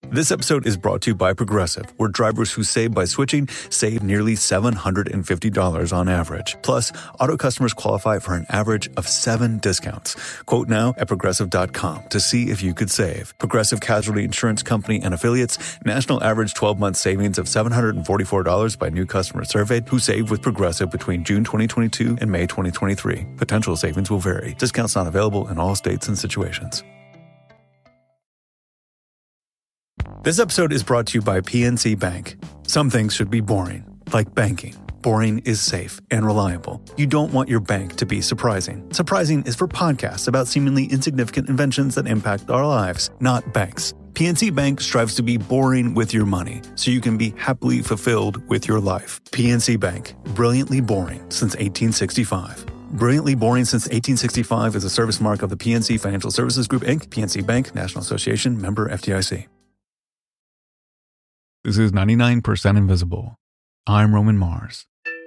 This episode is brought to you by Progressive, where drivers who save by switching save nearly $750 on average. Plus, auto customers qualify for an average of 7 discounts. Quote now at Progressive.com to see if you could save. Progressive Casualty Insurance Company and Affiliates. National average 12-month savings of $744 by new customers surveyed who saved with Progressive between June 2022 and May 2023. Potential savings will vary. Discounts not available in all states and situations. This episode is brought to you by PNC Bank. Some things should be boring, like banking. Boring is safe and reliable. You don't want your bank to be surprising. Surprising is for podcasts about seemingly insignificant inventions that impact our lives, not banks. PNC Bank strives to be boring with your money so you can be happily fulfilled with your life. PNC Bank, brilliantly boring since 1865. Brilliantly Boring Since 1865 is a service mark of the PNC Financial Services Group, Inc., PNC Bank, National Association, member FDIC. This is 99% Invisible. I'm Roman Mars.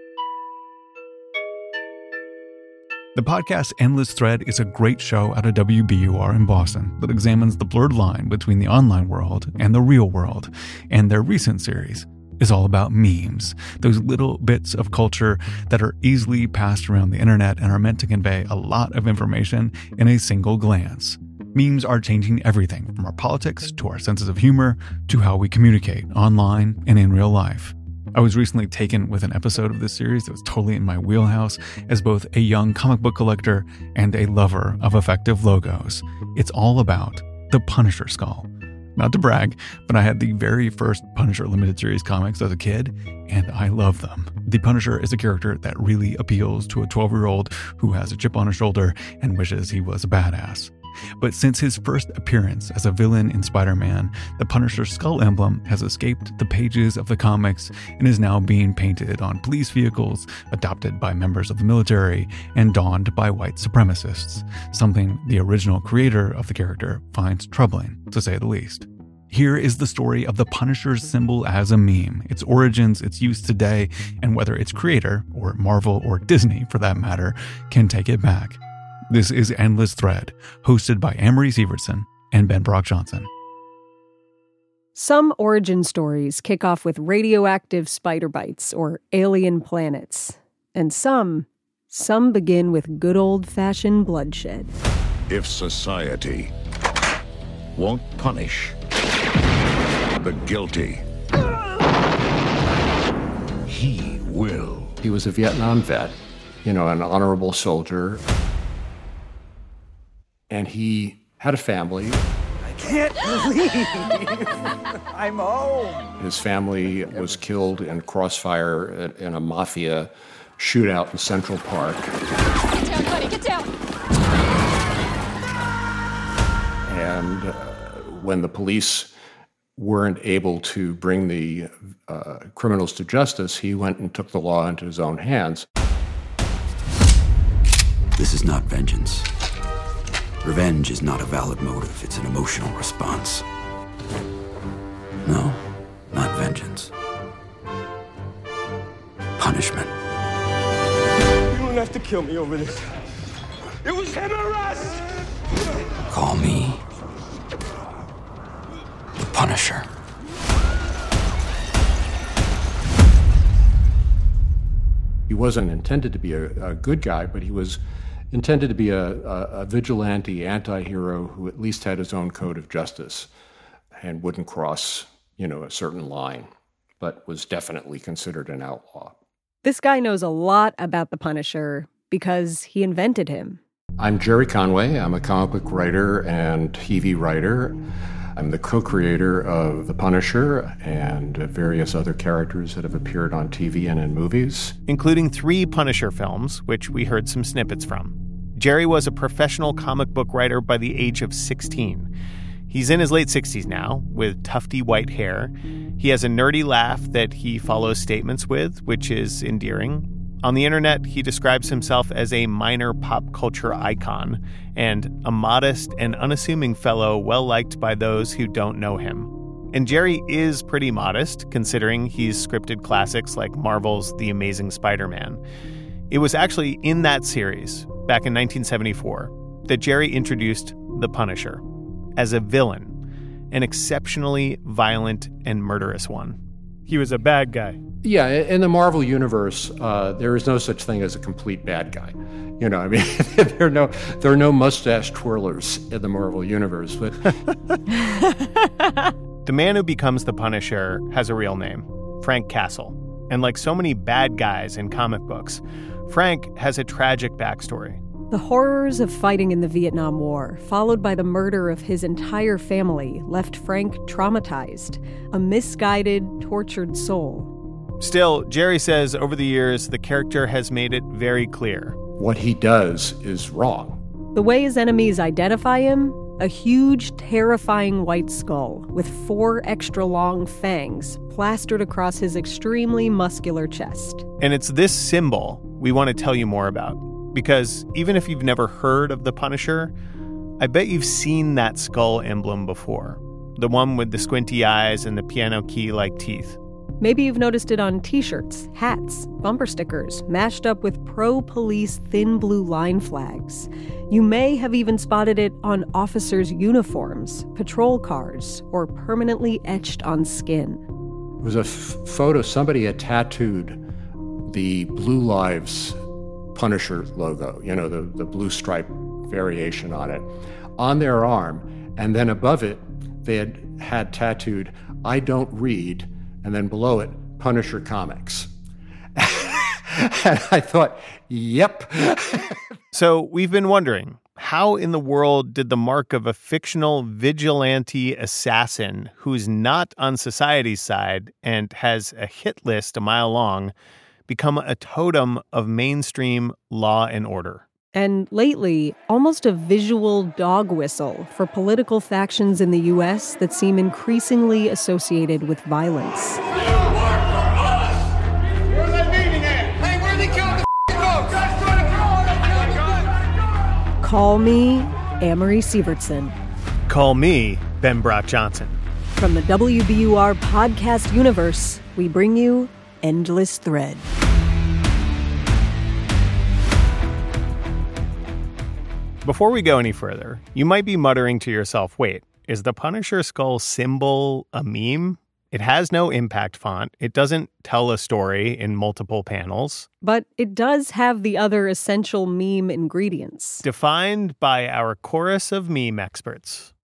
The podcast Endless Thread is a great show out of WBUR in Boston that examines the blurred line between the online world and the real world. And their recent series is all about memes, those little bits of culture that are easily passed around the internet and are meant to convey a lot of information in a single glance. Memes are changing everything from our politics to our senses of humor to how we communicate online and in real life. I was recently taken with an episode of this series that was totally in my wheelhouse as both a young comic book collector and a lover of effective logos. It's all about the Punisher skull. Not to brag, but I had the very first Punisher limited series comics as a kid, and I love them. The Punisher is a character that really appeals to a 12-year-old who has a chip on his shoulder and wishes he was a badass. But since his first appearance as a villain in Spider-Man, the Punisher skull emblem has escaped the pages of the comics and is now being painted on police vehicles, adopted by members of the military, and donned by white supremacists, something the original creator of the character finds troubling, to say the least. Here is the story of the Punisher's symbol as a meme, its origins, its use today, and whether its creator, or Marvel or Disney for that matter, can take it back. This is Endless Thread, hosted by Amory Sievertson and Ben Brock Johnson. Some origin stories kick off with radioactive spider bites or alien planets. And some begin with good old-fashioned bloodshed. If society won't punish the guilty, he will. He was a Vietnam vet, an honorable soldier. And he had a family. I can't believe I'm home. His family was killed in crossfire in a mafia shootout in Central Park. Get down, buddy, get down. And when the police weren't able to bring the criminals to justice, he went and took the law into his own hands. This is not vengeance. Revenge is not a valid motive, it's an emotional response. No, not vengeance. Punishment. You don't have to kill me over this. It was him or us! Call me the Punisher. He wasn't intended to be a good guy, but he was intended to be a vigilante anti-hero who at least had his own code of justice and wouldn't cross, a certain line, but was definitely considered an outlaw. This guy knows a lot about the Punisher because he invented him. I'm Jerry Conway. I'm a comic book writer and TV writer. I'm the co-creator of The Punisher and various other characters that have appeared on TV and in movies, including 3 Punisher films, which we heard some snippets from. Jerry was a professional comic book writer by the age of 16. He's in his late 60s now, with tufty white hair. He has a nerdy laugh that he follows statements with, which is endearing. On the internet, he describes himself as a minor pop culture icon and a modest and unassuming fellow well-liked by those who don't know him. And Jerry is pretty modest, considering he's scripted classics like Marvel's The Amazing Spider-Man. It was actually in that series, back in 1974, that Jerry introduced the Punisher as a villain. an exceptionally violent and murderous one. He was a bad guy. Yeah, in the Marvel Universe, there is no such thing as a complete bad guy. You know, I mean, there are no mustache twirlers in the Marvel Universe. But the man who becomes the Punisher has a real name, Frank Castle. And like so many bad guys in comic books, Frank has a tragic backstory. The horrors of fighting in the Vietnam War, followed by the murder of his entire family, left Frank traumatized, a misguided, tortured soul. Still, Jerry says over the years, the character has made it very clear. What he does is wrong. The way his enemies identify him, a huge, terrifying white skull with 4 extra long fangs plastered across his extremely muscular chest. And it's this symbol we want to tell you more about. Because even if you've never heard of the Punisher, I bet you've seen that skull emblem before. The one with the squinty eyes and the piano key-like teeth. Maybe you've noticed it on t-shirts, hats, bumper stickers, mashed up with pro-police thin blue line flags. You may have even spotted it on officers' uniforms, patrol cars, or permanently etched on skin. It was a photo. Somebody had tattooed the Blue Lives Punisher logo, you know, the blue stripe variation on it, on their arm. And then above it, they had tattooed, "I don't read," and then below it, Punisher Comics. And I thought, yep. So we've been wondering, how in the world did the mark of a fictional vigilante assassin who's not on society's side and has a hit list a mile long become a totem of mainstream law and order? And lately, almost a visual dog whistle for political factions in the U.S. that seem increasingly associated with violence. Call me Amory Sievertson. Call me Ben Brock Johnson. From the WBUR podcast universe, we bring you Endless Thread. Before we go any further, you might be muttering to yourself, wait, is the Punisher skull symbol a meme? It has no impact font. It doesn't tell a story in multiple panels. But it does have the other essential meme ingredients. Defined by our chorus of meme experts.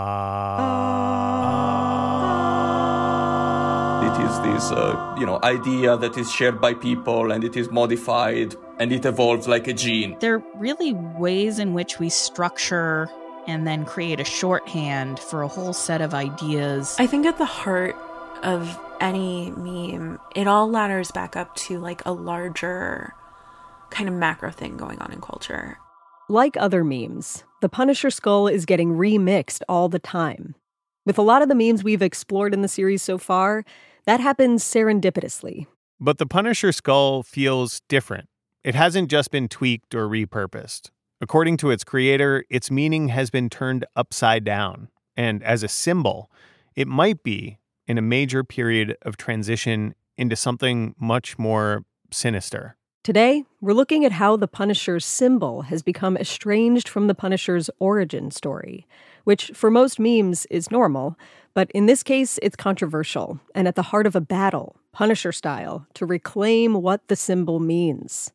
It is this, idea that is shared by people, and it is modified, and it evolves like a gene. There are really ways in which we structure and then create a shorthand for a whole set of ideas. I think at the heart of any meme, it all ladders back up to like a larger kind of macro thing going on in culture. Like other memes, the Punisher skull is getting remixed all the time. With a lot of the memes we've explored in the series so far, that happens serendipitously. But the Punisher skull feels different. It hasn't just been tweaked or repurposed. According to its creator, its meaning has been turned upside down. And as a symbol, it might be in a major period of transition into something much more sinister. Today, we're looking at how the Punisher's symbol has become estranged from the Punisher's origin story, which for most memes is normal, but in this case, it's controversial and at the heart of a battle, Punisher style, to reclaim what the symbol means.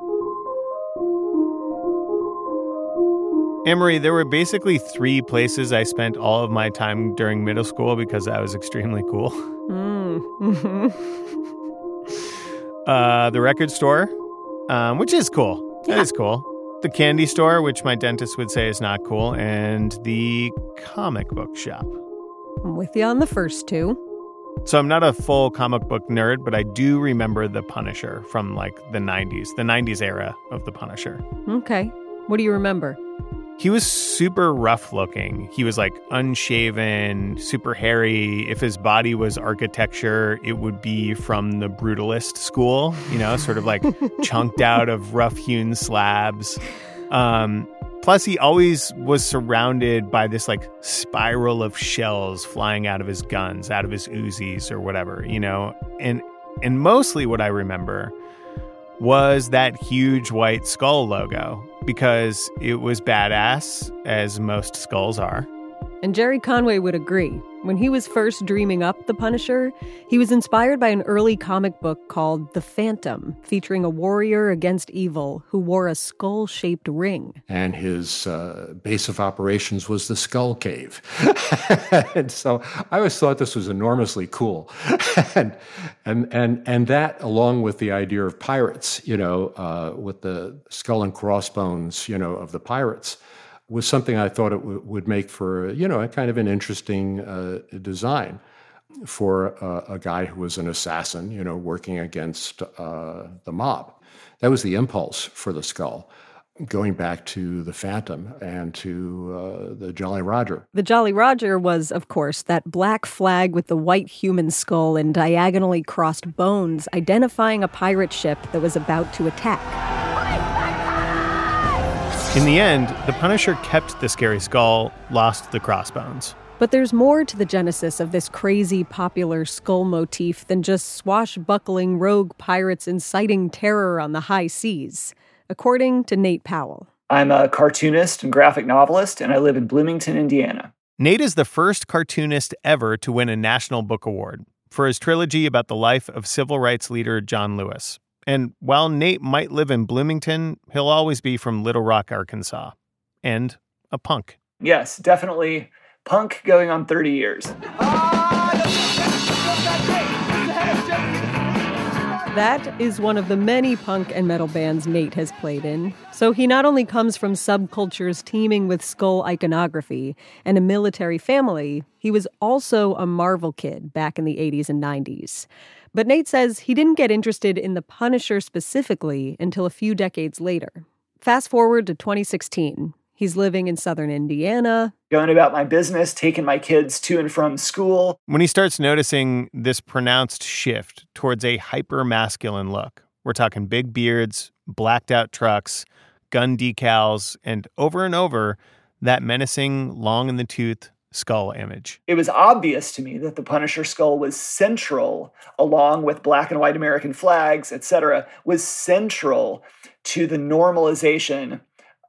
Amory, there were basically 3 places I spent all of my time during middle school because I was extremely cool. The record store, which is cool. That is cool. The candy store, which my dentist would say is not cool, and the comic book shop. I'm with you on the first 2. So I'm not a full comic book nerd, but I do remember the Punisher from like the 90s era of the Punisher. Okay. What do you remember? He was super rough looking. He was like unshaven, super hairy. If his body was architecture, it would be from the brutalist school, sort of like chunked out of rough hewn slabs. Plus, he always was surrounded by this like spiral of shells flying out of his guns, out of his Uzis or whatever, and mostly what I remember was that huge white skull logo, because it was badass, as most skulls are. And Jerry Conway would agree. When he was first dreaming up the Punisher, he was inspired by an early comic book called The Phantom, featuring a warrior against evil who wore a skull-shaped ring. And his base of operations was the Skull Cave. And so I always thought this was enormously cool. and that, along with the idea of pirates, with the skull and crossbones, of the pirates, was something I thought it would make for, a kind of an interesting design for a guy who was an assassin, working against the mob. That was the impulse for the skull, going back to the Phantom and to the Jolly Roger. The Jolly Roger was, of course, that black flag with the white human skull and diagonally crossed bones, identifying a pirate ship that was about to attack. In the end, the Punisher kept the scary skull, lost the crossbones. But there's more to the genesis of this crazy popular skull motif than just swashbuckling rogue pirates inciting terror on the high seas, according to Nate Powell. I'm a cartoonist and graphic novelist, and I live in Bloomington, Indiana. Nate is the first cartoonist ever to win a National Book Award for his trilogy about the life of civil rights leader John Lewis. And while Nate might live in Bloomington, he'll always be from Little Rock, Arkansas. And a punk. Yes, definitely punk going on 30 years. That is one of the many punk and metal bands Nate has played in. So he not only comes from subcultures teeming with skull iconography and a military family, he was also a Marvel kid back in the 80s and 90s. But Nate says he didn't get interested in the Punisher specifically until a few decades later. Fast forward to 2016. He's living in southern Indiana. Going about my business, taking my kids to and from school. When he starts noticing this pronounced shift towards a hyper-masculine look, we're talking big beards, blacked out trucks, gun decals, and over, that menacing, long-in-the-tooth skull image. It was obvious to me that the Punisher skull was central, along with black and white American flags, etc., was central to the normalization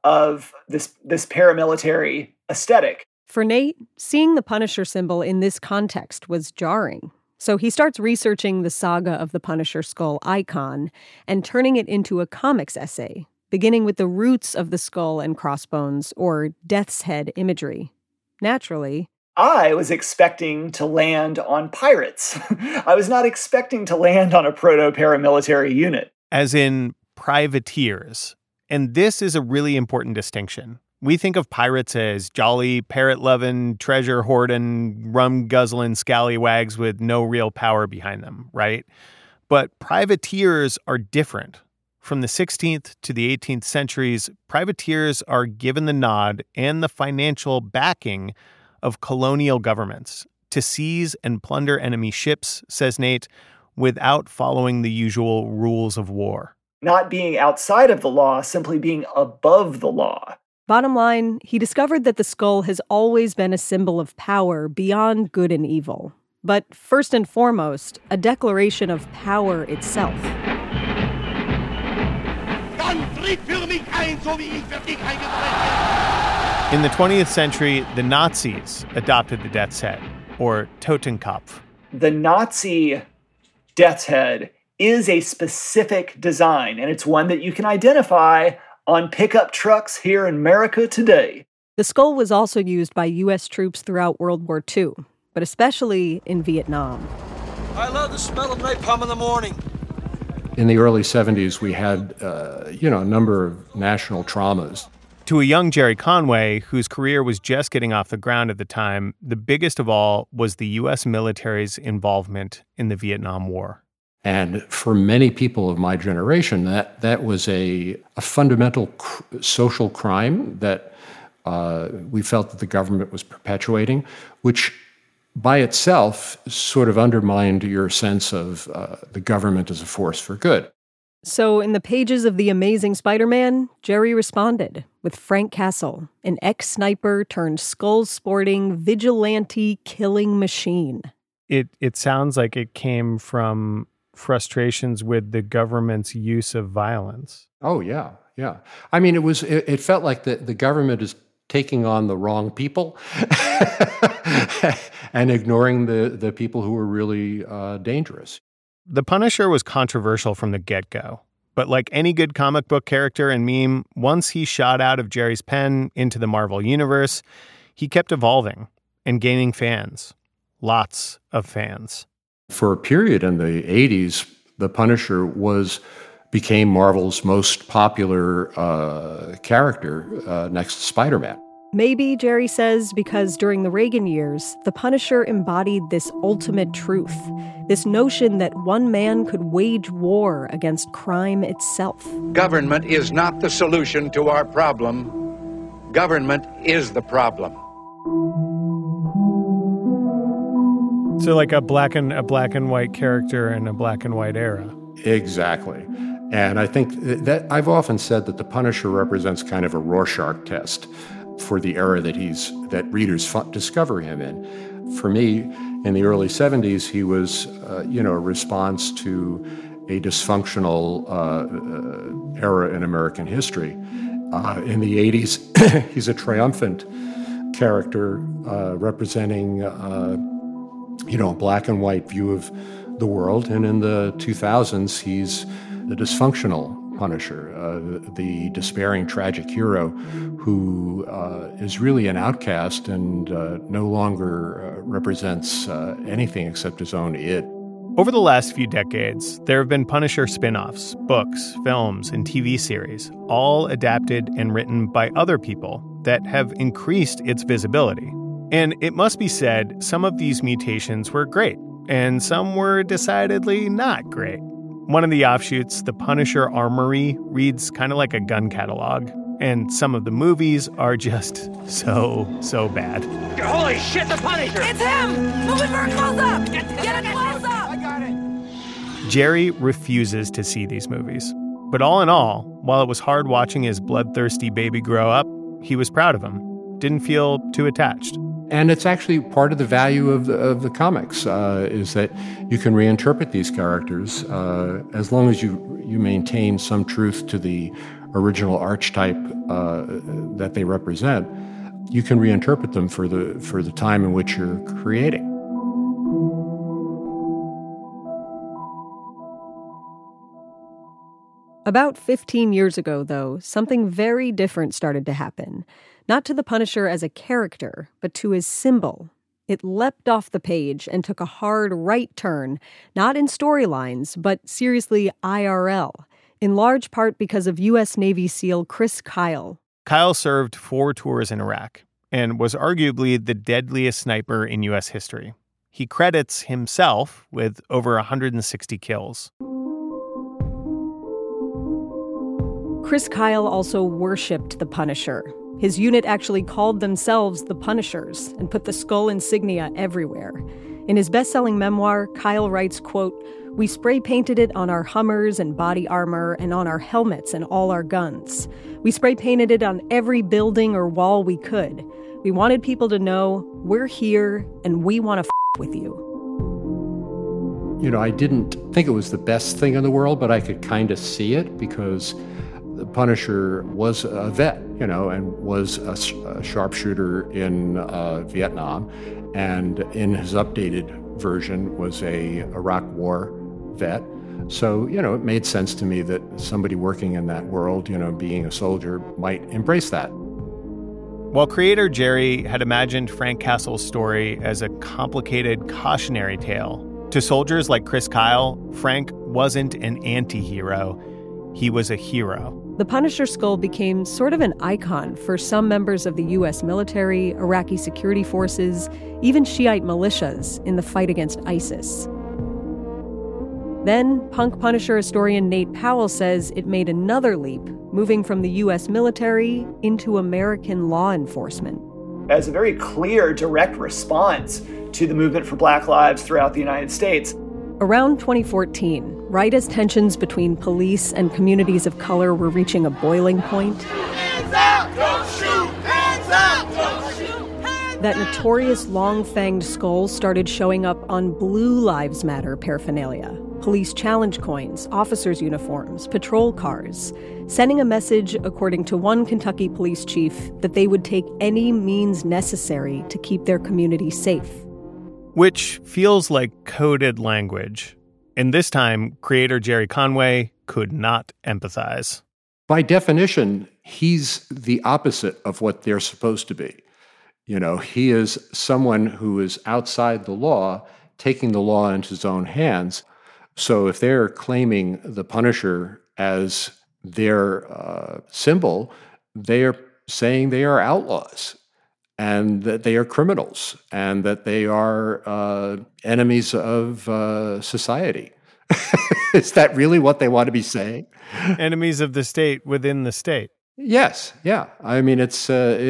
of this paramilitary aesthetic. For Nate, seeing the Punisher symbol in this context was jarring. So he starts researching the saga of the Punisher skull icon and turning it into a comics essay, beginning with the roots of the skull and crossbones, or death's head imagery. Naturally, I was expecting to land on pirates. I was not expecting to land on a proto-paramilitary unit. As in privateers. And this is a really important distinction. We think of pirates as jolly, parrot-loving, treasure-hoarding, rum-guzzling scallywags with no real power behind them, right? But privateers are different. From the 16th to the 18th centuries, privateers are given the nod and the financial backing of colonial governments to seize and plunder enemy ships, says Nate, without following the usual rules of war. Not being outside of the law, simply being above the law. Bottom line, he discovered that the skull has always been a symbol of power beyond good and evil. But first and foremost, a declaration of power itself. In the 20th century, the Nazis adopted the death's head, or Totenkopf. The Nazi death's head is a specific design, and it's one that you can identify on pickup trucks here in America today. The skull was also used by U.S. troops throughout World War II, but especially in Vietnam. I love the smell of napalm in the morning. In the early 70s, we had, a number of national traumas. To a young Jerry Conway, whose career was just getting off the ground at the time, the biggest of all was the U.S. military's involvement in the Vietnam War. And for many people of my generation, that was a fundamental social crime that we felt that the government was perpetuating, which by itself sort of undermined your sense of the government as a force for good. So in the pages of The Amazing Spider-Man, Jerry responded with Frank Castle, an ex-sniper turned skull-sporting vigilante killing machine. It sounds like it came from frustrations with the government's use of violence. Oh, yeah. I mean, it felt like the government is taking on the wrong people and ignoring the people who were really dangerous. The Punisher was controversial from the get-go. But like any good comic book character and meme, once he shot out of Jerry's pen into the Marvel Universe, he kept evolving and gaining fans. Lots of fans. For a period in the 80s, the Punisher became Marvel's most popular character next to Spider-Man. Maybe, Jerry says, because during the Reagan years, the Punisher embodied this ultimate truth, this notion that one man could wage war against crime itself. Government is not the solution to our problem. Government is the problem. So like a black and white character in a black and white era. Exactly. And I think that I've often said that the Punisher represents kind of a Rorschach test for the era that readers discover him in. For me, in the early 70s, he was, a response to a dysfunctional era in American history. In the 80s, he's a triumphant character representing, a black and white view of the world. And in the 2000s, he's the dysfunctional Punisher, the despairing tragic hero who is really an outcast and no longer represents anything except his own id. Over the last few decades, there have been Punisher spin-offs, books, films, and TV series, all adapted and written by other people that have increased its visibility. And it must be said, some of these mutations were great, and some were decidedly not great. One of the offshoots, The Punisher Armory, reads kind of like a gun catalog, and some of the movies are just so bad. Holy shit, the Punisher! It's him! Move it for a close-up! Get a close-up! I got it! Jerry refuses to see these movies. But all in all, while it was hard watching his bloodthirsty baby grow up, he was proud of him. Didn't feel too attached. And it's actually part of the value of the comics, is that you can reinterpret these characters as long as you maintain some truth to the original archetype that they represent. You can reinterpret them for the time in which you're creating. About 15 years ago, though, something very different started to happen. Not to the Punisher as a character, but to his symbol. It leapt off the page and took a hard right turn, not in storylines, but seriously IRL, in large part because of U.S. Navy SEAL Chris Kyle. Kyle served 4 tours in Iraq and was arguably the deadliest sniper in U.S. history. He credits himself with over 160 kills. Chris Kyle also worshipped the Punisher. His unit actually called themselves the Punishers and put the skull insignia everywhere. In his best-selling memoir, Kyle writes, quote, "We spray-painted it on our Hummers and body armor and on our helmets and all our guns. We spray-painted it on every building or wall we could. We wanted people to know, we're here and we want to with you." I didn't think it was the best thing in the world, but I could kind of see it because the Punisher was a vet, and was a sharpshooter in Vietnam, and in his updated version was a Iraq War vet. So, it made sense to me that somebody working in that world, being a soldier, might embrace that. While creator Jerry had imagined Frank Castle's story as a complicated cautionary tale, to soldiers like Chris Kyle, Frank wasn't an anti-hero. He was a hero. The Punisher skull became sort of an icon for some members of the U.S. military, Iraqi security forces, even Shiite militias in the fight against ISIS. Then, punk Punisher historian Nate Powell says it made another leap, moving from the U.S. military into American law enforcement. As a very clear, direct response to the movement for Black lives throughout the United States. Around 2014, right as tensions between police and communities of color were reaching a boiling point, Hands up! Don't shoot! Hands up! Don't shoot! that notorious long-fanged skull started showing up on Blue Lives Matter paraphernalia, police challenge coins, officers' uniforms, patrol cars, sending a message, according to one Kentucky police chief, that they would take any means necessary to keep their community safe. Which feels like coded language. And this time, creator Gerry Conway could not empathize. By definition, he's the opposite of what they're supposed to be. You know, he is someone who is outside the law, taking the law into his own hands. So if they're claiming the Punisher as their symbol, they are saying they are outlaws and that they are criminals and that they are enemies of society. Is that really what they want to be saying? Enemies of the state within the state. Yes, yeah. I mean, it's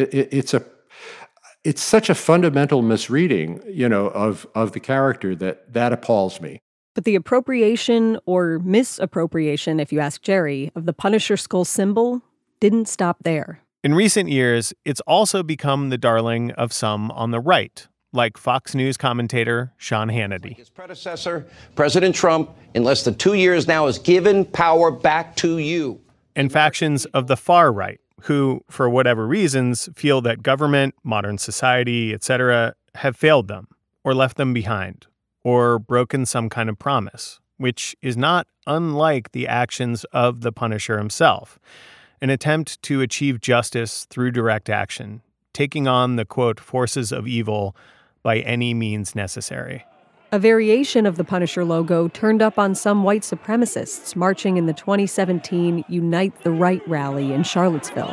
such a fundamental misreading, you know, of the character that appalls me. But the appropriation or misappropriation, if you ask Gerry, of the Punisher skull symbol didn't stop there. In recent years, it's also become the darling of some on the right, like Fox News commentator Sean Hannity. His predecessor, President Trump, in less than 2 years now, has given power back to you. And factions of the far right, who, for whatever reasons, feel that government, modern society, etc., have failed them, or left them behind, or broken some kind of promise, which is not unlike the actions of the Punisher himself, an attempt to achieve justice through direct action, taking on the, quote, forces of evil by any means necessary. A variation of the Punisher logo turned up on some white supremacists marching in the 2017 Unite the Right rally in Charlottesville.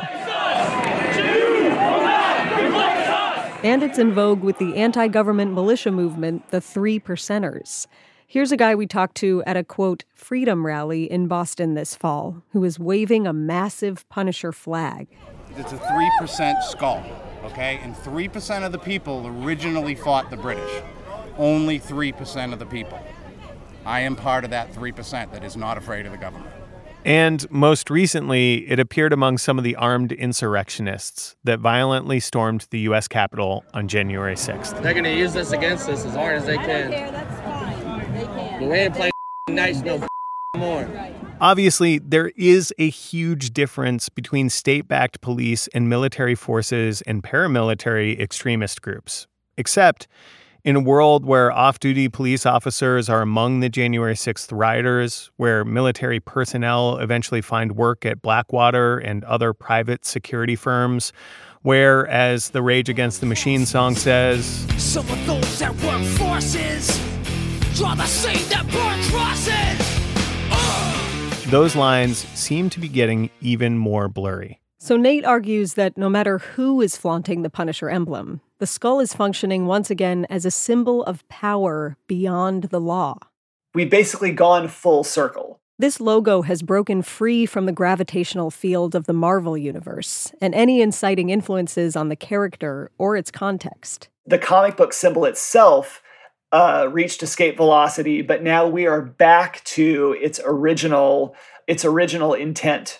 And it's in vogue with the anti-government militia movement, the Three Percenters. Here's a guy we talked to at a, quote, freedom rally in Boston this fall, who is waving a massive Punisher flag. It's a 3% skull, okay? And 3% of the people originally fought the British. Only 3% of the people. I am part of that 3% that is not afraid of the government. And most recently, it appeared among some of the armed insurrectionists that violently stormed the U.S. Capitol on January 6th. They're going to use this against us as hard as they can. That's fine. They can. But we ain't playing nice no more. Obviously, there is a huge difference between state-backed police and military forces and paramilitary extremist groups. Except, in a world where off-duty police officers are among the January 6th rioters, where military personnel eventually find work at Blackwater and other private security firms, where, as the Rage Against the Machine song says, some of those that work forces draw the same that burn crosses. Those lines seem to be getting even more blurry. So Nate argues that no matter who is flaunting the Punisher emblem, the skull is functioning once again as a symbol of power beyond the law. We've basically gone full circle. This logo has broken free from the gravitational field of the Marvel universe and any inciting influences on the character or its context. The comic book symbol itself reached escape velocity, but now we are back to its original intent.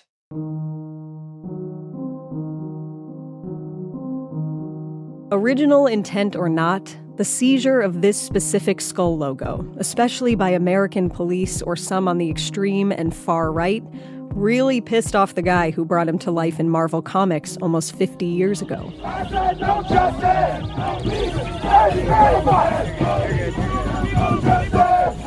Original intent or not, the seizure of this specific skull logo, especially by American police or some on the extreme and far right, really pissed off the guy who brought him to life in Marvel Comics almost 50 years ago. I said no justice, no peace, no justice.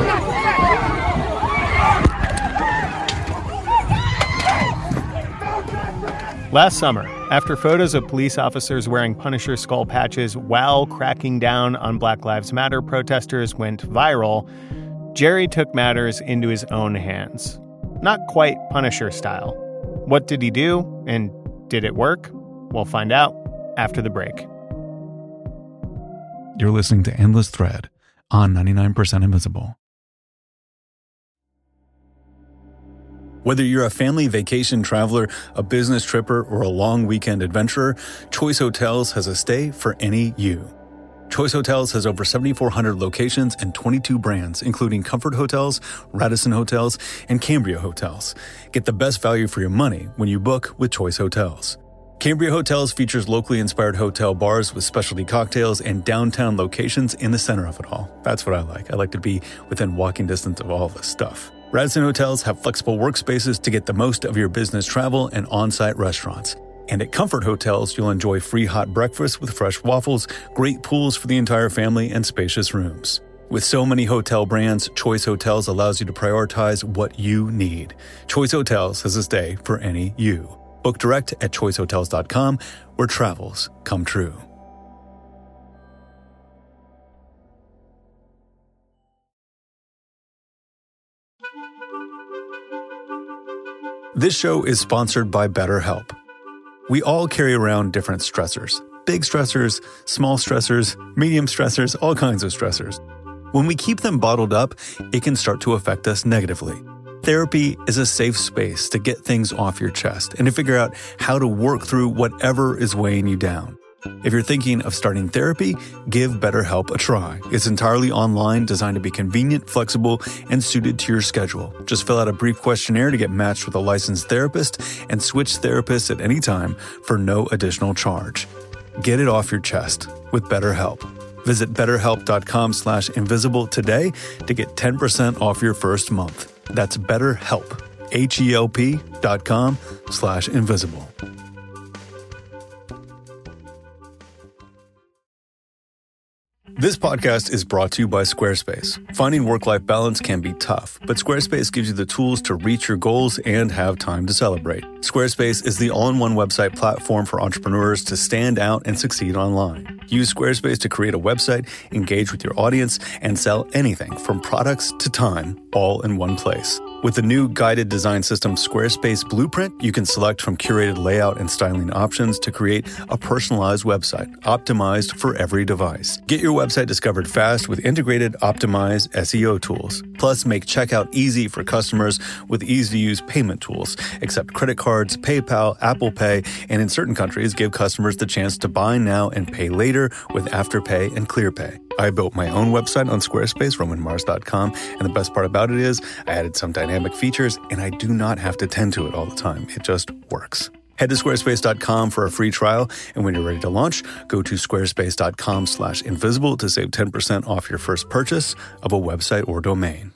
Last summer, after photos of police officers wearing Punisher skull patches while cracking down on Black Lives Matter protesters went viral, Gerry took matters into his own hands. Not quite Punisher style. What did he do, and did it work? We'll find out after the break. You're listening to Endless Thread on 99% Invisible. Whether you're a family vacation traveler, a business tripper, or a long weekend adventurer, Choice Hotels has a stay for any you. Choice Hotels has over 7,400 locations and 22 brands, including Comfort Hotels, Radisson Hotels, and Cambria Hotels. Get the best value for your money when you book with Choice Hotels. Cambria Hotels features locally inspired hotel bars with specialty cocktails and downtown locations in the center of it all. That's what I like. I like to be within walking distance of all this stuff. Radisson Hotels have flexible workspaces to get the most of your business travel and on-site restaurants. And at Comfort Hotels, you'll enjoy free hot breakfast with fresh waffles, great pools for the entire family, and spacious rooms. With so many hotel brands, Choice Hotels allows you to prioritize what you need. Choice Hotels has a stay for any you. Book direct at choicehotels.com, where travels come true. This show is sponsored by BetterHelp. We all carry around different stressors. Big stressors, small stressors, medium stressors, all kinds of stressors. When we keep them bottled up, it can start to affect us negatively. Therapy is a safe space to get things off your chest and to figure out how to work through whatever is weighing you down. If you're thinking of starting therapy, give BetterHelp a try. It's entirely online, designed to be convenient, flexible, and suited to your schedule. Just fill out a brief questionnaire to get matched with a licensed therapist and switch therapists at any time for no additional charge. Get it off your chest with BetterHelp. Visit BetterHelp.com/invisible today to get 10% off your first month. That's BetterHelp, HELP.com/invisible. This podcast is brought to you by Squarespace. Finding work-life balance can be tough, but Squarespace gives you the tools to reach your goals and have time to celebrate. Squarespace is the all-in-one website platform for entrepreneurs to stand out and succeed online. Use Squarespace to create a website, engage with your audience, and sell anything from products to time, all in one place. With the new guided design system Squarespace Blueprint, you can select from curated layout and styling options to create a personalized website, optimized for every device. Get your website discovered fast with integrated, optimized SEO tools. Plus, make checkout easy for customers with easy-to-use payment tools. Accept credit cards, PayPal, Apple Pay, and in certain countries, give customers the chance to buy now and pay later with Afterpay and ClearPay. I built my own website on Squarespace, RomanMars.com, and the best part about it is I added some dynamic features, and I do not have to tend to it all the time. It just works. Head to squarespace.com for a free trial, and when you're ready to launch, go to squarespace.com/invisible to save 10% off your first purchase of a website or domain.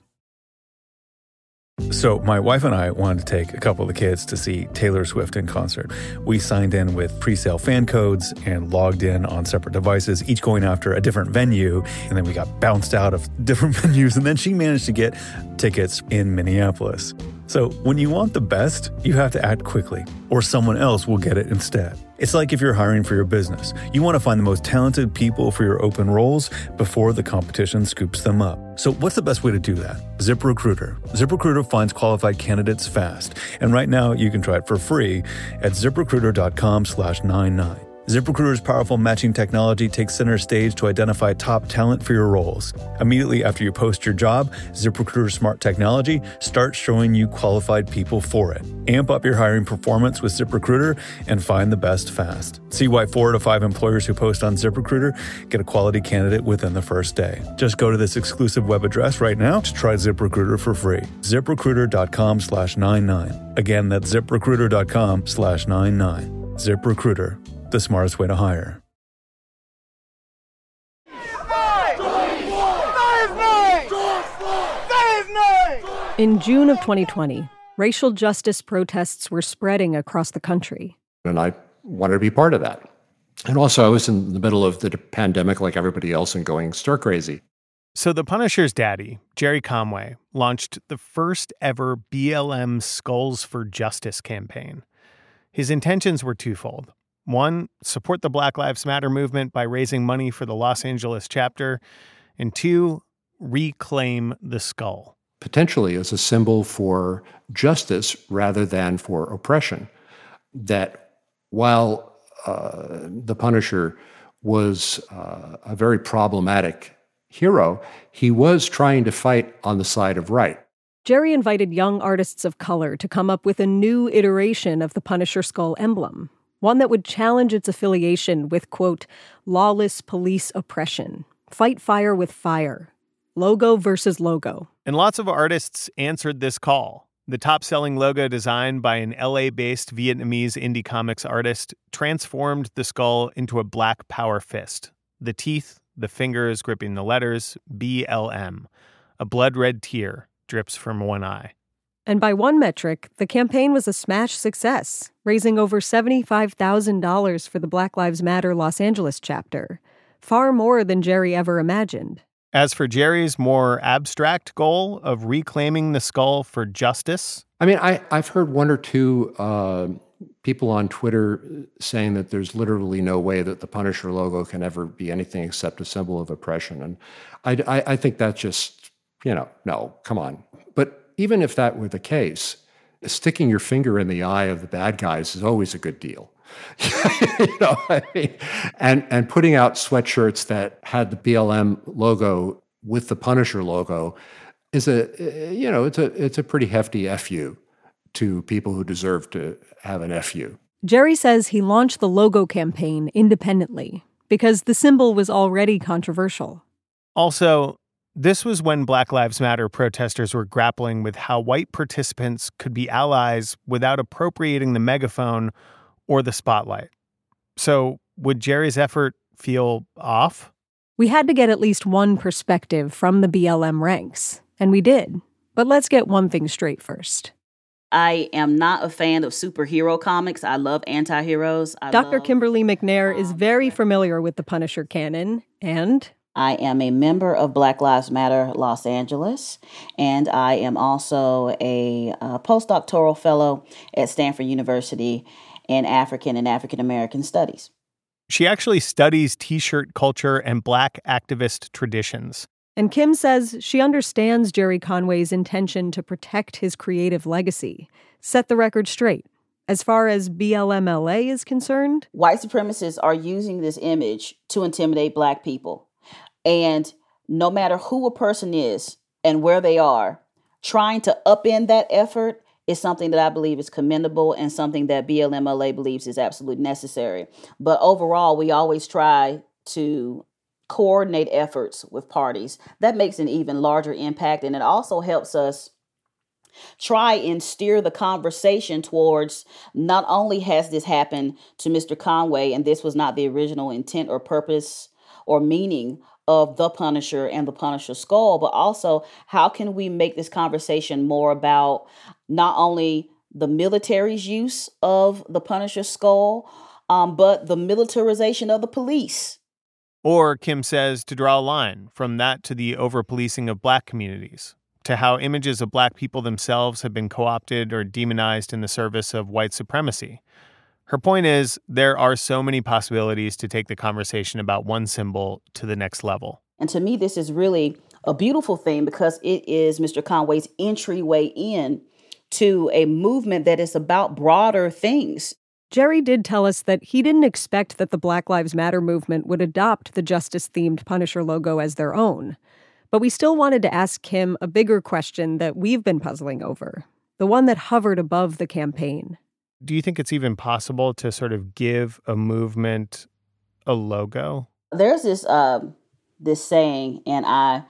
So my wife and I wanted to take a couple of the kids to see Taylor Swift in concert. We signed in with pre-sale fan codes and logged in on separate devices, each going after a different venue. And then we got bounced out of different venues. And then she managed to get tickets in Minneapolis. So when you want the best, you have to act quickly, or someone else will get it instead. It's like if you're hiring for your business. You want to find the most talented people for your open roles before the competition scoops them up. So what's the best way to do that? ZipRecruiter. ZipRecruiter finds qualified candidates fast. And right now you can try it for free at ZipRecruiter.com/99. ZipRecruiter's powerful matching technology takes center stage to identify top talent for your roles. Immediately after you post your job, ZipRecruiter's smart technology starts showing you qualified people for it. Amp up your hiring performance with ZipRecruiter and find the best fast. See why 4 out of 5 employers who post on ZipRecruiter get a quality candidate within the first day. Just go to this exclusive web address right now to try ZipRecruiter for free. ZipRecruiter.com/99. Again, that's ZipRecruiter.com/99. ZipRecruiter. The smartest way to hire. In June of 2020, racial justice protests were spreading across the country. And I wanted to be part of that. And also, I was in the middle of the pandemic like everybody else and going stir crazy. So the Punisher's daddy, Jerry Conway, launched the first ever BLM Skulls for Justice campaign. His intentions were twofold. One, support the Black Lives Matter movement by raising money for the Los Angeles chapter. And 2, reclaim the skull. Potentially as a symbol for justice rather than for oppression. That while the Punisher was a very problematic hero, he was trying to fight on the side of right. Jerry invited young artists of color to come up with a new iteration of the Punisher skull emblem. One that would challenge its affiliation with, quote, lawless police oppression, fight fire with fire, logo versus logo. And lots of artists answered this call. The top-selling logo designed by an LA-based Vietnamese indie comics artist transformed the skull into a black power fist. The teeth, the fingers gripping the letters, BLM. A blood-red tear drips from one eye. And by one metric, the campaign was a smash success, raising over $75,000 for the Black Lives Matter Los Angeles chapter, far more than Jerry ever imagined. As for Jerry's more abstract goal of reclaiming the skull for justice... I mean, I've heard one or two people on Twitter saying that there's literally no way that the Punisher logo can ever be anything except a symbol of oppression. And I think that's just, no, come on. But even if that were the case, sticking your finger in the eye of the bad guys is always a good deal. And putting out sweatshirts that had the BLM logo with the Punisher logo is it's a pretty hefty FU to people who deserve to have an FU. Jerry says he launched the logo campaign independently because the symbol was already controversial. Also, this was when Black Lives Matter protesters were grappling with how white participants could be allies without appropriating the megaphone or the spotlight. So would Jerry's effort feel off? We had to get at least one perspective from the BLM ranks, and we did. But let's get one thing straight first. I am not a fan of superhero comics. I love anti-heroes. Dr. Kimberly McNair is very familiar with the Punisher canon, and... I am a member of Black Lives Matter Los Angeles, and I am also a postdoctoral fellow at Stanford University in African and African American studies. She actually studies T-shirt culture and Black activist traditions. And Kim says she understands Jerry Conway's intention to protect his creative legacy, set the record straight. As far as BLMLA is concerned, white supremacists are using this image to intimidate Black people. And no matter who a person is and where they are, trying to upend that effort is something that I believe is commendable and something that BLMLA believes is absolutely necessary. But overall, we always try to coordinate efforts with parties. That makes an even larger impact, and it also helps us try and steer the conversation towards not only has this happened to Mr. Conway, and this was not the original intent or purpose or meaning of the Punisher and the Punisher skull, but also how can we make this conversation more about not only the military's use of the Punisher skull, but the militarization of the police. Or, Kim says, to draw a line from that to the over-policing of Black communities, to how images of Black people themselves have been co-opted or demonized in the service of white supremacy. Her point is, there are so many possibilities to take the conversation about one symbol to the next level. And to me, this is really a beautiful thing because it is Mr. Conway's entryway in to a movement that is about broader things. Jerry did tell us that he didn't expect that the Black Lives Matter movement would adopt the justice-themed Punisher logo as their own. But we still wanted to ask Kim a bigger question that we've been puzzling over, the one that hovered above the campaign. Do you think it's even possible to sort of give a movement a logo? There's this this saying, and I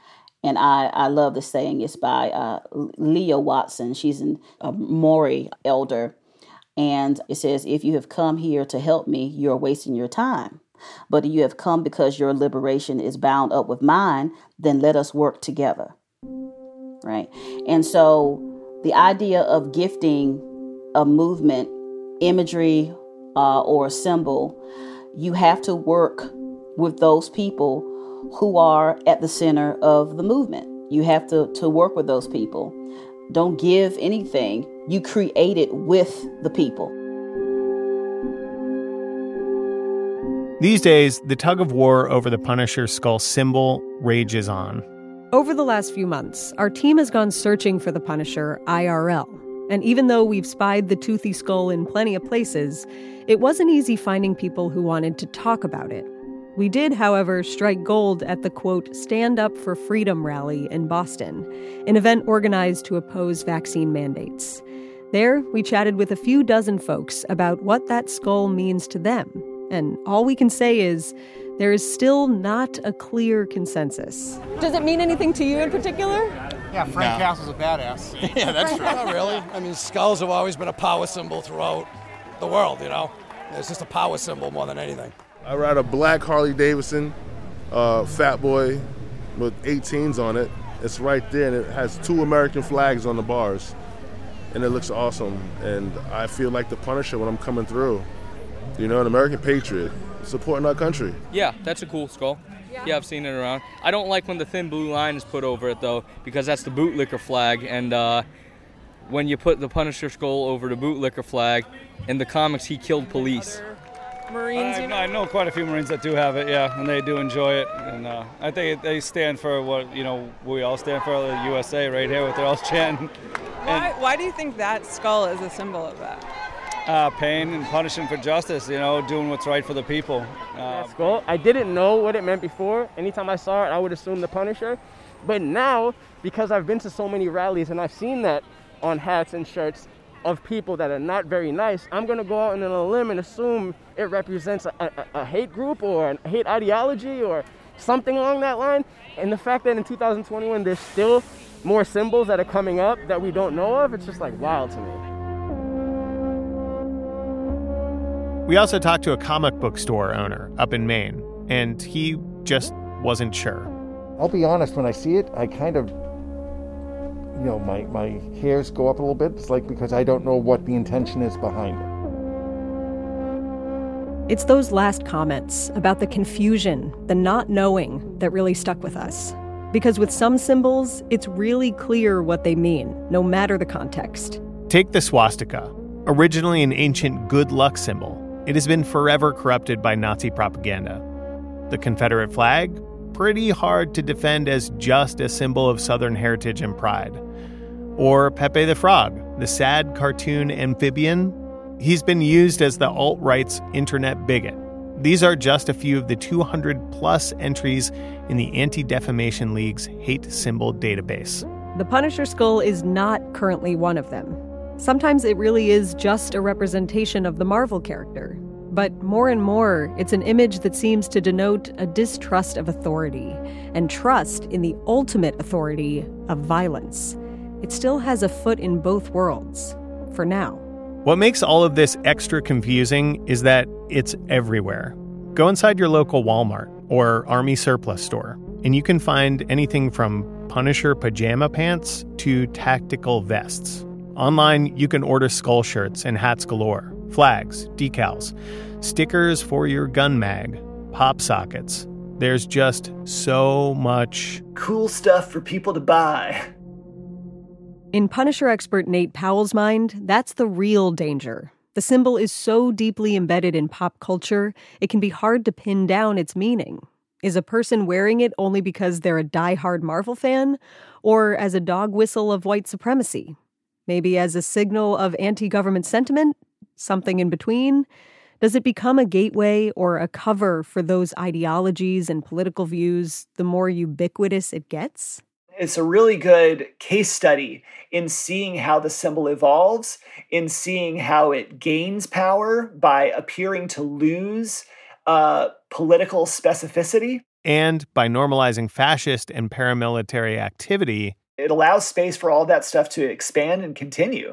love this saying. It's by Leah Watson. She's a Maori elder, and it says, "If you have come here to help me, you're wasting your time. But if you have come because your liberation is bound up with mine, then let us work together." Right, and so the idea of gifting a movement imagery or a symbol, you have to work with those people who are at the center of the movement. You have to work with those people. Don't give anything. You create it with the people. These days, the tug of war over the Punisher skull symbol rages on. Over the last few months, our team has gone searching for the Punisher IRL. And even though we've spied the toothy skull in plenty of places, it wasn't easy finding people who wanted to talk about it. We did, however, strike gold at the, quote, Stand Up for Freedom rally in Boston, an event organized to oppose vaccine mandates. There, we chatted with a few dozen folks about what that skull means to them. And all we can say is, there is still not a clear consensus. Does it mean anything to you in particular? Yeah, Frank Castle's a badass. Yeah, that's true. Not really. I mean, skulls have always been a power symbol throughout the world, you know? It's just a power symbol more than anything. I ride a black Harley Davidson, Fat Boy, with 18s on it. It's right there, and it has 2 American flags on the bars. And it looks awesome. And I feel like the Punisher when I'm coming through. You know, an American patriot, supporting our country. Yeah, that's a cool skull. Yeah, I've seen it around. I don't like when the thin blue line is put over it, though, because that's the bootlicker flag. And when you put the Punisher skull over the bootlicker flag, in the comics, he killed police. Marines, I know quite a few Marines that do have it, yeah, and they do enjoy it. And I think they stand for what, you know, we all stand for, the USA right here, what they're all chanting. Why do you think that skull is a symbol of that? Pain and punishing for justice, you know, doing what's right for the people. Skull, I didn't know what it meant before. Anytime I saw it, I would assume the Punisher. But now, because I've been to so many rallies and I've seen that on hats and shirts of people that are not very nice, I'm going to go out on a limb and assume it represents a hate group or a hate ideology or something along that line. And the fact that in 2021 there's still more symbols that are coming up that we don't know of, it's just like wild to me. We also talked to a comic book store owner up in Maine, and he just wasn't sure. I'll be honest, when I see it, I kind of, you know, my hairs go up a little bit. It's like because I don't know what the intention is behind it. It's those last comments about the confusion, the not knowing, that really stuck with us. Because with some symbols, it's really clear what they mean, no matter the context. Take the swastika, originally an ancient good luck symbol. It has been forever corrupted by Nazi propaganda. The Confederate flag, pretty hard to defend as just a symbol of Southern heritage and pride. Or Pepe the Frog, the sad cartoon amphibian. He's been used as the alt-right's internet bigot. These are just a few of the 200-plus entries in the Anti-Defamation League's hate symbol database. The Punisher skull is not currently one of them. Sometimes it really is just a representation of the Marvel character. But more and more, it's an image that seems to denote a distrust of authority and trust in the ultimate authority of violence. It still has a foot in both worlds, for now. What makes all of this extra confusing is that it's everywhere. Go inside your local Walmart or Army surplus store, and you can find anything from Punisher pajama pants to tactical vests. Online, you can order skull shirts and hats galore, flags, decals, stickers for your gun mag, pop sockets. There's just so much cool stuff for people to buy. In Punisher expert Nate Powell's mind, that's the real danger. The symbol is so deeply embedded in pop culture, it can be hard to pin down its meaning. Is a person wearing it only because they're a diehard Marvel fan, or as a dog whistle of white supremacy? Maybe as a signal of anti-government sentiment? Something in between? Does it become a gateway or a cover for those ideologies and political views the more ubiquitous it gets? It's a really good case study in seeing how the symbol evolves, in seeing how it gains power by appearing to lose political specificity. And by normalizing fascist and paramilitary activity, it allows space for all that stuff to expand and continue.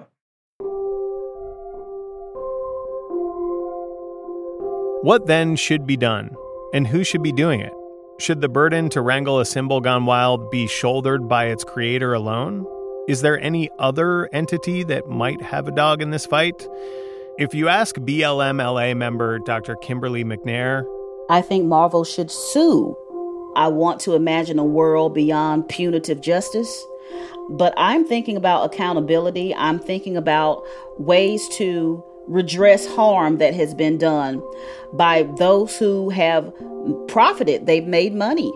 What then should be done? And who should be doing it? Should the burden to wrangle a symbol gone wild be shouldered by its creator alone? Is there any other entity that might have a dog in this fight? If you ask BLM-LA member Dr. Kimberly McNair, I think Marvel should sue. I want to imagine a world beyond punitive justice, but I'm thinking about accountability. I'm thinking about ways to redress harm that has been done by those who have profited. They've made money.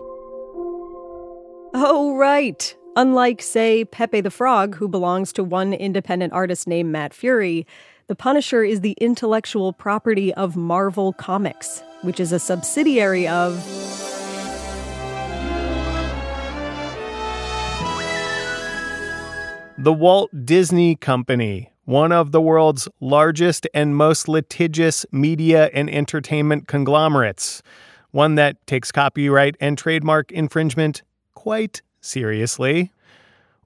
Oh, right. Unlike, say, Pepe the Frog, who belongs to one independent artist named Matt Fury, the Punisher is the intellectual property of Marvel Comics, which is a subsidiary of the Walt Disney Company, one of the world's largest and most litigious media and entertainment conglomerates, one that takes copyright and trademark infringement quite seriously.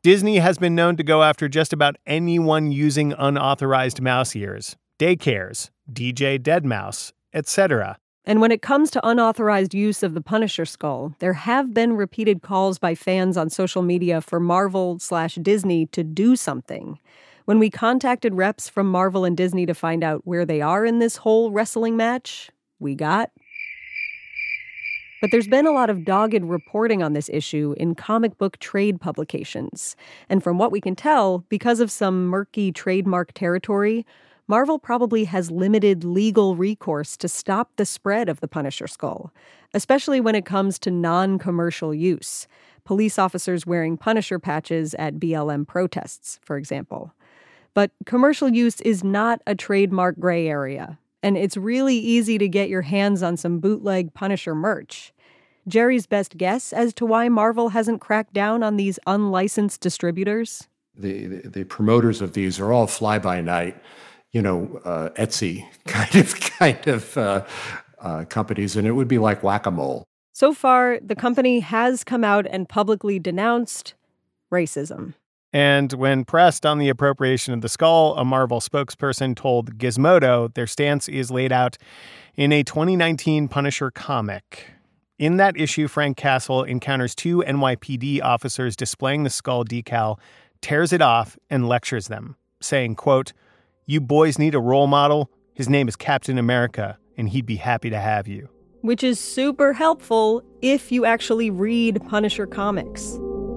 Disney has been known to go after just about anyone using unauthorized mouse ears, daycares, DJ Deadmau5, etc. And when it comes to unauthorized use of the Punisher skull, there have been repeated calls by fans on social media for Marvel/Disney to do something. When we contacted reps from Marvel and Disney to find out where they are in this whole wrestling match, we got... But there's been a lot of dogged reporting on this issue in comic book trade publications. And from what we can tell, because of some murky trademark territory, Marvel probably has limited legal recourse to stop the spread of the Punisher skull, especially when it comes to non-commercial use. Police officers wearing Punisher patches at BLM protests, for example. But commercial use is not a trademark gray area, and it's really easy to get your hands on some bootleg Punisher merch. Jerry's best guess as to why Marvel hasn't cracked down on these unlicensed distributors? The promoters of these are all fly-by-night, Etsy kind of companies, and it would be like whack-a-mole. So far, the company has come out and publicly denounced racism. And when pressed on the appropriation of the skull, a Marvel spokesperson told Gizmodo their stance is laid out in a 2019 Punisher comic. In that issue, Frank Castle encounters two NYPD officers displaying the skull decal, tears it off, and lectures them, saying, quote, "You boys need a role model? His name is Captain America, and he'd be happy to have you." Which is super helpful if you actually read Punisher comics.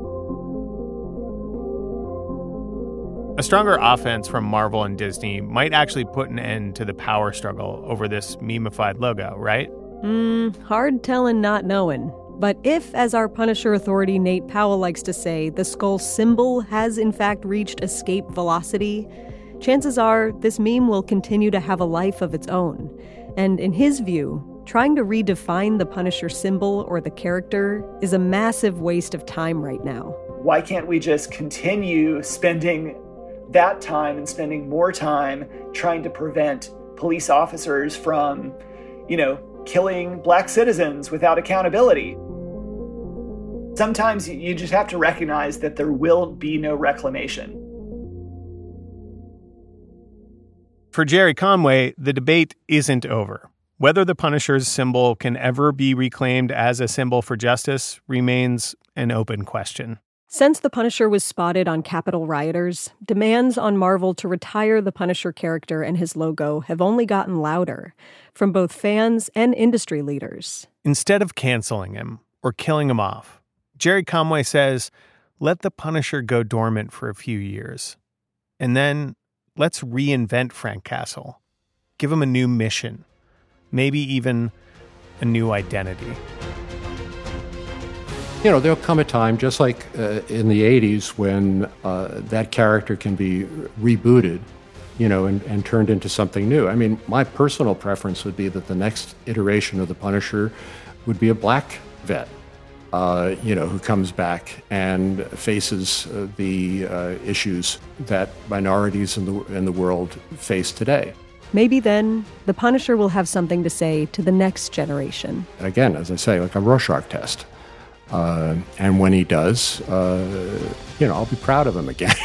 A stronger offense from Marvel and Disney might actually put an end to the power struggle over this meme-ified logo, right? Hard telling not knowing. But if, as our Punisher authority Nate Powell likes to say, the skull symbol has in fact reached escape velocity, chances are this meme will continue to have a life of its own. And in his view, trying to redefine the Punisher symbol or the character is a massive waste of time right now. Why can't we just continue spending that time and spending more time trying to prevent police officers from, killing black citizens without accountability? Sometimes you just have to recognize that there will be no reclamation. For Jerry Conway, the debate isn't over. Whether the Punisher's symbol can ever be reclaimed as a symbol for justice remains an open question. Since the Punisher was spotted on Capitol rioters, demands on Marvel to retire the Punisher character and his logo have only gotten louder, from both fans and industry leaders. Instead of canceling him or killing him off, Jerry Conway says, let the Punisher go dormant for a few years. And then let's reinvent Frank Castle. Give him a new mission. Maybe even a new identity. There'll come a time, just like in the 80s, when that character can be rebooted, and turned into something new. I mean, my personal preference would be that the next iteration of the Punisher would be a black vet, who comes back and faces the issues that minorities in the world face today. Maybe then the Punisher will have something to say to the next generation. Again, as I say, like a Rorschach test. And when he does, I'll be proud of him again.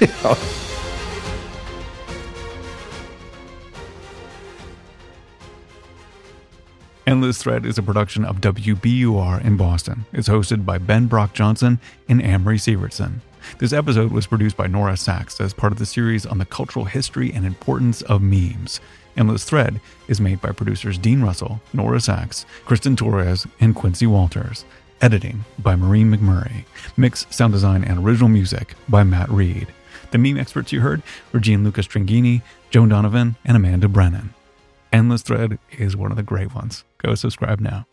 Endless Thread is a production of WBUR in Boston. It's hosted by Ben Brock Johnson and Amory Sievertson. This episode was produced by Nora Sachs as part of the series on the cultural history and importance of memes. Endless Thread is made by producers Dean Russell, Nora Sachs, Kristen Torres, and Quincy Walters. Editing by Maureen McMurray. Mix, sound design, and original music by Matt Reed. The meme experts you heard were Gianluca Stringini, Joan Donovan, and Amanda Brennan. Endless Thread is one of the great ones. Go subscribe now.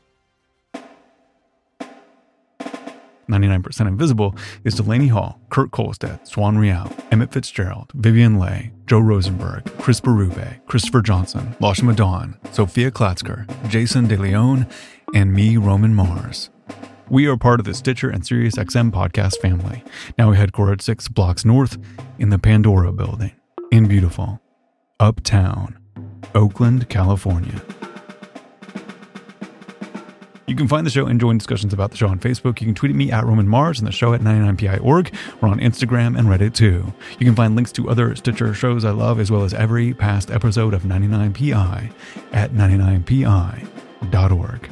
99% Invisible is Delaney Hall, Kurt Kolstad, Swan Real, Emmett Fitzgerald, Vivian Leigh, Joe Rosenberg, Chris Berube, Christopher Johnson, Lashma Dawn, Sophia Klatzker, Jason De Leon, and me, Roman Mars. We are part of the Stitcher and SiriusXM podcast family. Now we headquartered 6 blocks north in the Pandora building in beautiful Uptown, Oakland, California. You can find the show and join discussions about the show on Facebook. You can tweet at me at Roman Mars and the show at 99pi.org. We're on Instagram and Reddit too. You can find links to other Stitcher shows I love, as well as every past episode of 99pi at 99pi.org.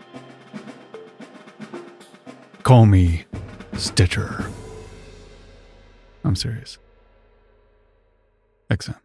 Call me Stitcher. I'm serious. XM.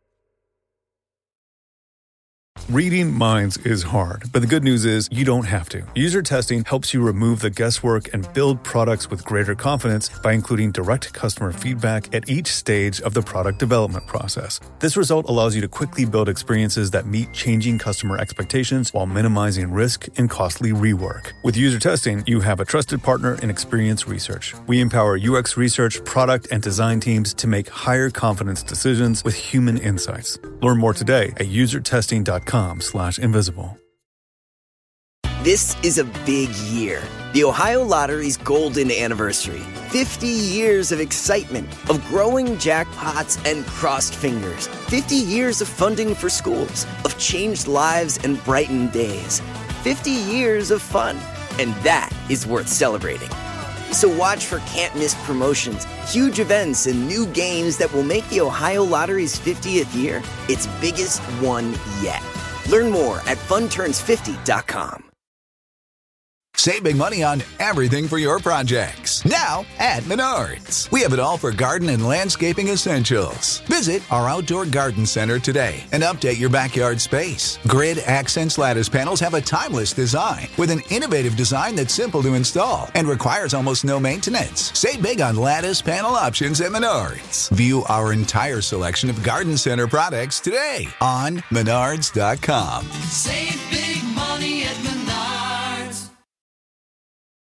Reading minds is hard, but the good news is you don't have to. User testing helps you remove the guesswork and build products with greater confidence by including direct customer feedback at each stage of the product development process. This result allows you to quickly build experiences that meet changing customer expectations while minimizing risk and costly rework. With user testing, you have a trusted partner in Experience Research. We empower UX research, product, and design teams to make higher confidence decisions with human insights. Learn more today at usertesting.com/invisible. This is a big year. The Ohio Lottery's golden anniversary. 50 years of excitement, of growing jackpots and crossed fingers. 50 years of funding for schools, of changed lives and brightened days. 50 years of fun, and that is worth celebrating. So watch for can't-miss promotions, huge events, and new games that will make the Ohio Lottery's 50th year its biggest one yet. Learn more at funturns50.com. Save big money on everything for your projects. Now at Menards. We have it all for garden and landscaping essentials. Visit our outdoor garden center today and update your backyard space. Grid Accents lattice panels have a timeless design with an innovative design that's simple to install and requires almost no maintenance. Save big on lattice panel options at Menards. View our entire selection of garden center products today on Menards.com. Save